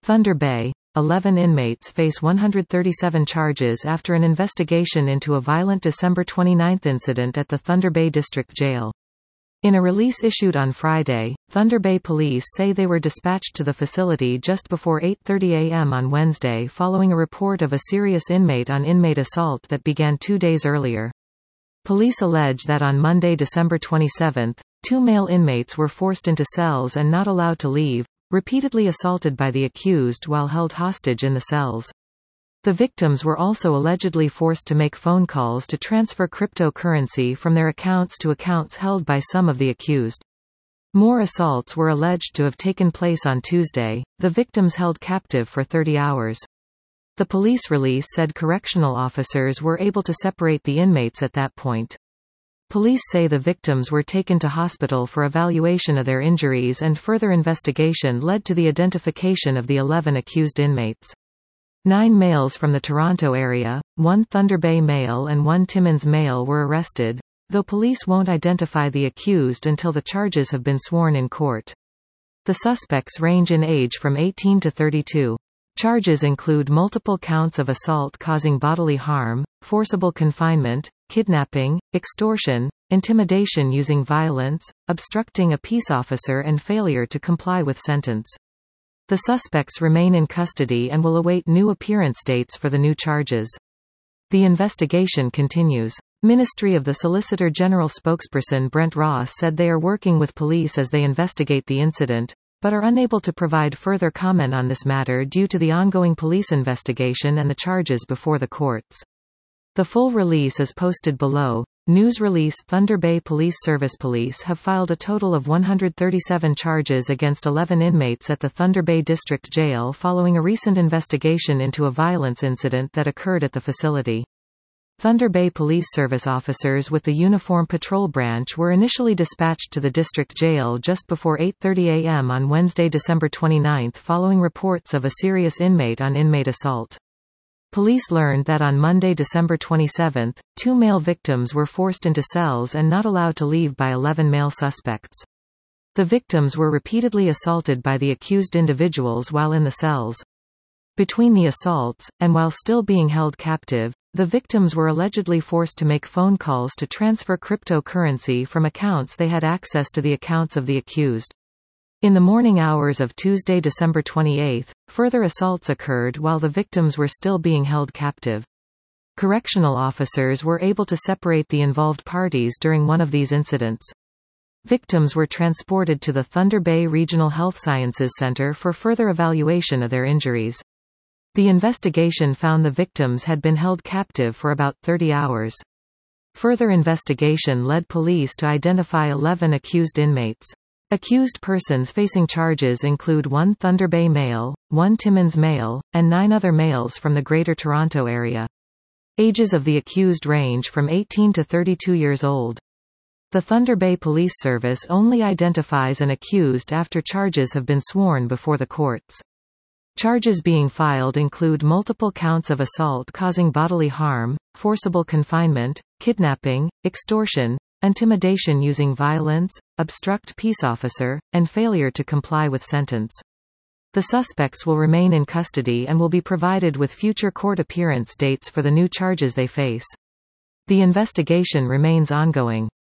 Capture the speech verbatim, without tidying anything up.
Thunder Bay. eleven inmates face one hundred thirty-seven charges after an investigation into a violent December twenty-ninth incident at the Thunder Bay District Jail. In a release issued on Friday, Thunder Bay police say they were dispatched to the facility just before eight thirty a m on Wednesday following a report of a serious inmate-on-inmate assault that began two days earlier. Police allege that on Monday, December twenty-seventh, two male inmates were forced into cells and not allowed to leave, repeatedly assaulted by the accused while held hostage in the cells. The victims were also allegedly forced to make phone calls to transfer cryptocurrency from their accounts to accounts held by some of the accused. More assaults were alleged to have taken place on Tuesday, the victims held captive for thirty hours. The police release said correctional officers were able to separate the inmates at that point. Police say the victims were taken to hospital for evaluation of their injuries, and further investigation led to the identification of the eleven accused inmates. Nine males from the Toronto area, one Thunder Bay male and one Timmins male were arrested, though police won't identify the accused until the charges have been sworn in court. The suspects range in age from eighteen to thirty-two. Charges include multiple counts of assault causing bodily harm, forcible confinement, kidnapping, extortion, intimidation using violence, obstructing a peace officer, and failure to comply with sentence. The suspects remain in custody and will await new appearance dates for the new charges. The investigation continues. Ministry of the Solicitor General spokesperson Brent Ross said they are working with police as they investigate the incident, but are unable to provide further comment on this matter due to the ongoing police investigation and the charges before the courts. The full release is posted below. News release. Thunder Bay Police Service Police have filed a total of one hundred thirty-seven charges against eleven inmates at the Thunder Bay District Jail following a recent investigation into a violence incident that occurred at the facility. Thunder Bay Police Service officers with the Uniform Patrol Branch were initially dispatched to the district jail just before eight thirty a m on Wednesday, December twenty-ninth following reports of a serious inmate-on-inmate assault. Police learned that on Monday, December twenty-seventh, two male victims were forced into cells and not allowed to leave by eleven male suspects. The victims were repeatedly assaulted by the accused individuals while in the cells. Between the assaults, and while still being held captive, the victims were allegedly forced to make phone calls to transfer cryptocurrency from accounts they had access to the accounts of the accused. In the morning hours of Tuesday, December twenty-eighth, further assaults occurred while the victims were still being held captive. Correctional officers were able to separate the involved parties during one of these incidents. Victims were transported to the Thunder Bay Regional Health Sciences Center for further evaluation of their injuries. The investigation found the victims had been held captive for about thirty hours. Further investigation led police to identify eleven accused inmates. Accused persons facing charges include one Thunder Bay male, one Timmins male, and nine other males from the Greater Toronto Area. Ages of the accused range from eighteen to thirty-two years old. The Thunder Bay Police Service only identifies an accused after charges have been sworn before the courts. Charges being filed include multiple counts of assault causing bodily harm, forcible confinement, kidnapping, extortion, intimidation using violence, obstruct peace officer, and failure to comply with sentence. The suspects will remain in custody and will be provided with future court appearance dates for the new charges they face. The investigation remains ongoing.